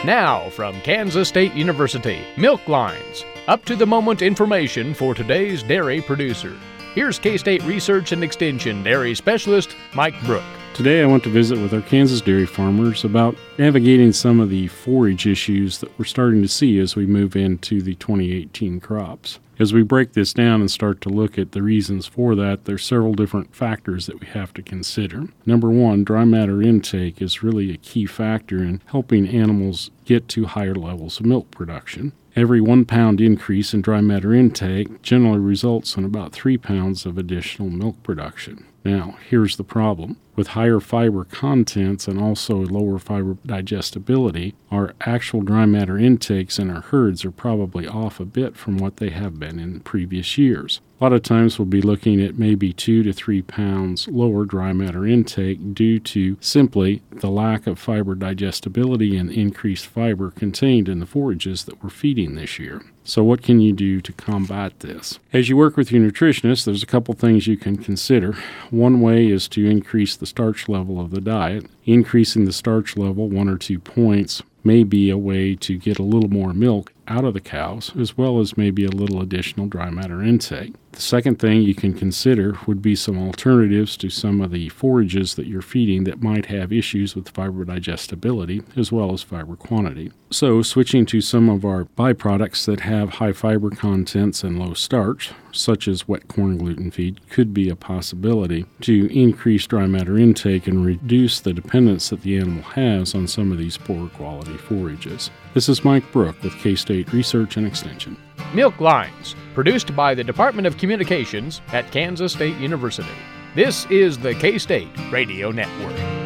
Now, from Kansas State University, Milk Lines, up-to-the-moment information for today's dairy producer. Here's K-State Research and Extension Dairy Specialist Mike Brook. Today I want to visit with our Kansas dairy farmers about navigating some of the forage issues that we're starting to see as we move into the 2018 crops. As we break this down and start to look at the reasons for that, there's several different factors that we have to consider. Number one, dry matter intake is really a key factor in helping animals get to higher levels of milk production. Every 1 pound increase in dry matter intake generally results in about 3 pounds of additional milk production. Now, here's the problem. With higher fiber contents and also lower fiber digestibility, our actual dry matter intakes in our herds are probably off a bit from what they have been in previous years. A lot of times we'll be looking at maybe 2 to 3 pounds lower dry matter intake due to simply the lack of fiber digestibility and increased fiber contained in the forages that we're feeding this year. So what can you do to combat this? As you work with your nutritionist, there's a couple things you can consider. One way is to increase the starch level of the diet. Increasing the starch level 1 or 2 points may be a way to get a little more milk out of the cows, as well as maybe a little additional dry matter intake. The second thing you can consider would be some alternatives to some of the forages that you're feeding that might have issues with fiber digestibility as well as fiber quantity. So switching to some of our byproducts that have high fiber contents and low starch, such as wet corn gluten feed, could be a possibility to increase dry matter intake and reduce the dependence that the animal has on some of these poor quality forages. This is Mike Brook with K-State Research and Extension. Milk Lines, produced by the Department of Communications at Kansas State University. This is the K-State Radio Network.